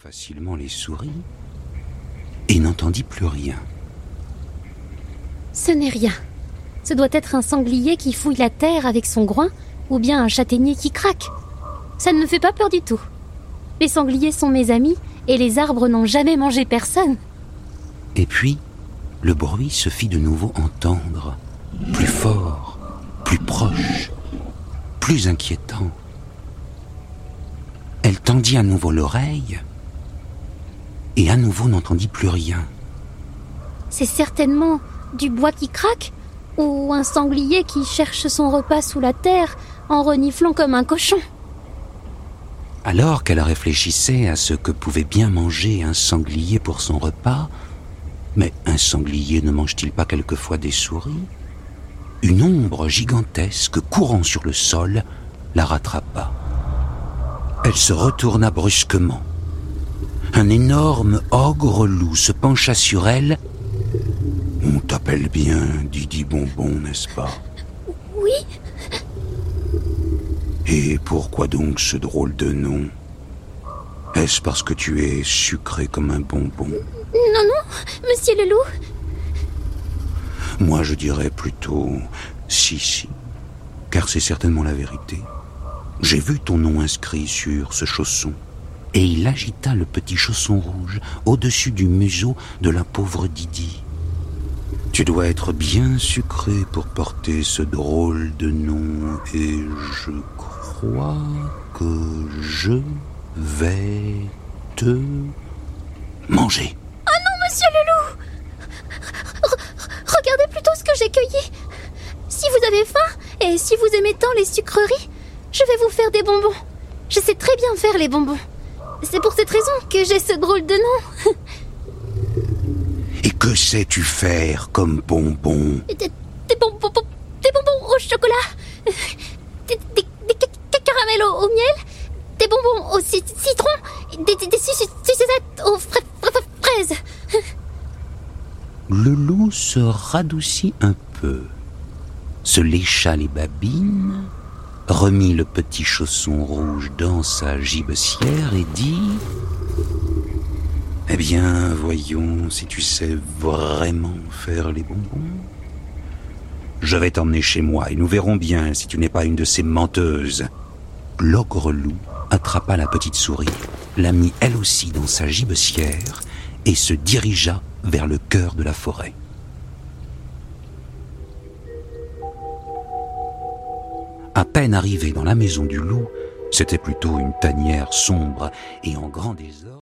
facilement les souris et n'entendit plus rien. Ce n'est rien. Ce doit être un sanglier qui fouille la terre avec son groin ou bien un châtaignier qui craque. Ça ne me fait pas peur du tout. Les sangliers sont mes amis et les arbres n'ont jamais mangé personne. Et puis, le bruit se fit de nouveau entendre, plus fort, plus proche, plus inquiétant. Elle tendit à nouveau l'oreille et à nouveau n'entendit plus rien. C'est certainement du bois qui craque ou un sanglier qui cherche son repas sous la terre en reniflant comme un cochon. Alors qu'elle réfléchissait à ce que pouvait bien manger un sanglier pour son repas, mais un sanglier ne mange-t-il pas quelquefois des souris? Une ombre gigantesque courant sur le sol la rattrapa. Elle se retourna brusquement. Un énorme ogre-loup se pencha sur elle. « On t'appelle bien Didi Bonbon, n'est-ce pas ?» « Oui. » »« Et pourquoi donc ce drôle de nom? Est-ce parce que tu es sucré comme un bonbon? » ?»« Non, non, monsieur le loup. » »« Moi, je dirais plutôt si, car c'est certainement la vérité. J'ai vu ton nom inscrit sur ce chausson. » Et il agita le petit chausson rouge au-dessus du museau de la pauvre Didi. « Tu dois être bien sucré pour porter ce drôle de nom, et je crois que je vais te manger. » »« Oh non, monsieur le loup. Regardez plutôt ce que j'ai cueilli. Si vous avez faim et si vous aimez tant les sucreries, je vais vous faire des bonbons. Je sais très bien faire les bonbons. C'est pour cette raison que j'ai ce drôle de nom. » »« Et que sais-tu faire comme bonbons? » »« Des bonbons au chocolat, des caramels au miel, des bonbons au citron, des sucettes aux fraises. » Le loup se radoucit un peu, se lécha les babines, remit le petit chausson rouge dans sa gibecière et dit: « Eh bien, voyons si tu sais vraiment faire les bonbons. Je vais t'emmener chez moi et nous verrons bien si tu n'es pas une de ces menteuses. » L'ogre-loup attrapa la petite souris, la mit elle aussi dans sa gibecière et se dirigea vers le cœur de la forêt. À peine arrivé dans la maison du loup, c'était plutôt une tanière sombre et en grand désordre.